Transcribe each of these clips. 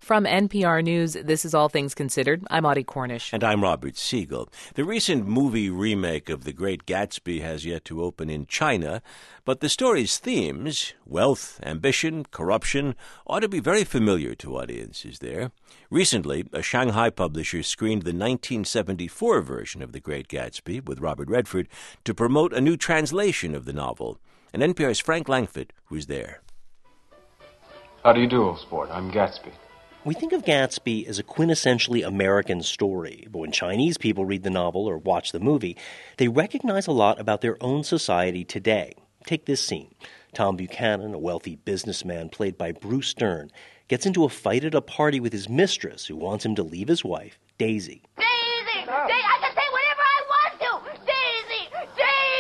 From NPR News, this is All Things Considered. I'm Audie Cornish. And I'm Robert Siegel. The recent movie remake of The Great Gatsby has yet to open in China, but the story's themes, wealth, ambition, corruption, ought to be very familiar to audiences there. Recently, a Shanghai publisher screened the 1974 version of The Great Gatsby with Robert Redford to promote a new translation of the novel. And NPR's Frank Langfitt was there. How do you do, old sport? I'm Gatsby. We think of Gatsby as a quintessentially American story, but when Chinese people read the novel or watch the movie, they recognize a lot about their own society today. Take this scene. Tom Buchanan, a wealthy businessman played by Bruce Dern, gets into a fight at a party with his mistress who wants him to leave his wife, Daisy. Daisy! I can say whatever I want to!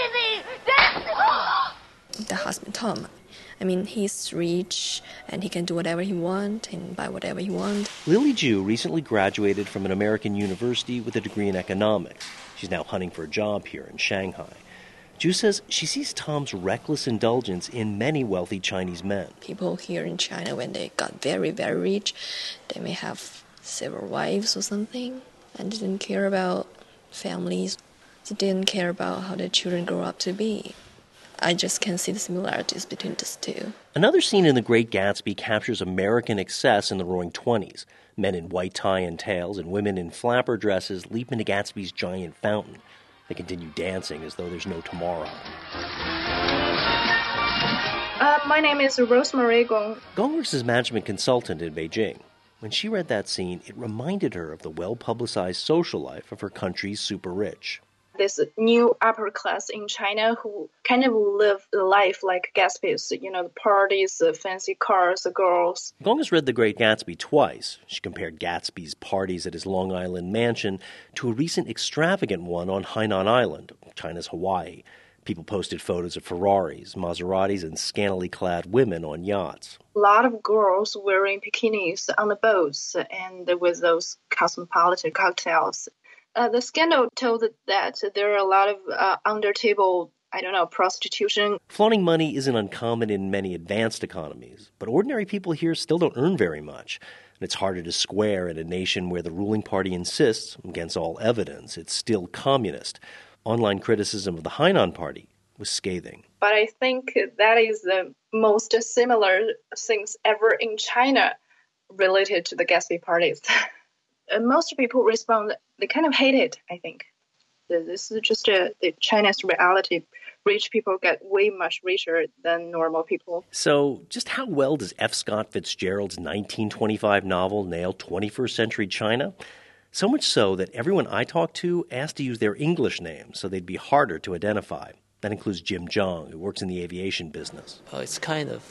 Daisy! The husband, Tom, he's rich and he can do whatever he wants and buy whatever he wants. Lily Ju recently graduated from an American university with a degree in economics. She's now hunting for a job here in Shanghai. Ju says she sees Tom's reckless indulgence in many wealthy Chinese men. People here in China, when they got very, very rich, they may have several wives or something and didn't care about families. They didn't care about how their children grow up to be. I just can see the similarities between these two. Another scene in The Great Gatsby captures American excess in the roaring 20s. Men in white tie and tails and women in flapper dresses leap into Gatsby's giant fountain. They continue dancing as though there's no tomorrow. My name is Rosemary Gong. Gong works as management consultant in Beijing. When she read that scene, it reminded her of the well-publicized social life of her country's super rich. This new upper class in China who kind of live life like Gatsby's, the parties, the fancy cars, the girls. Gong has read The Great Gatsby twice. She compared Gatsby's parties at his Long Island mansion to a recent extravagant one on Hainan Island, China's Hawaii. People posted photos of Ferraris, Maseratis, and scantily clad women on yachts. A lot of girls wearing bikinis on the boats and with those cosmopolitan cocktails. The scandal told that there are a lot of under-table, prostitution. Flaunting money isn't uncommon in many advanced economies, but ordinary people here still don't earn very much. And it's harder to square in a nation where the ruling party insists, against all evidence, it's still communist. Online criticism of the Hainan Party was scathing. But I think that is the most similar things ever in China related to the Gatsby parties. Most people respond, they kind of hate it, I think. This is just the China's reality. Rich people get way much richer than normal people. So just how well does F. Scott Fitzgerald's 1925 novel nail 21st century China? So much so that everyone I talked to asked to use their English names so they'd be harder to identify. That includes Jim Zhang, who works in the aviation business. It's kind of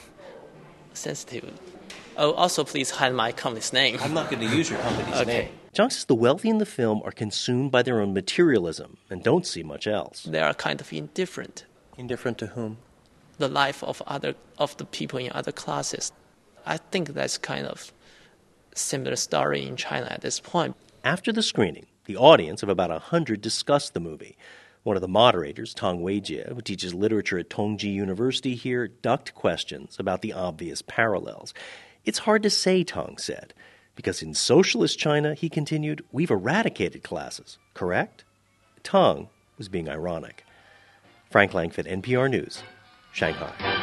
sensitive. Oh, also, please hide my company's name. I'm not going to use your company's name. Zhang says the wealthy in the film are consumed by their own materialism and don't see much else. They are kind of indifferent. Indifferent to whom? The life of the people in other classes. I think that's kind of similar story in China at this point. After the screening, the audience of about 100 discussed the movie. One of the moderators, Tong Weijie, who teaches literature at Tongji University here, ducked questions about the obvious parallels. It's hard to say, Tong said, because in socialist China, he continued, we've eradicated classes, correct? Tong was being ironic. Frank Langfitt, NPR News, Shanghai.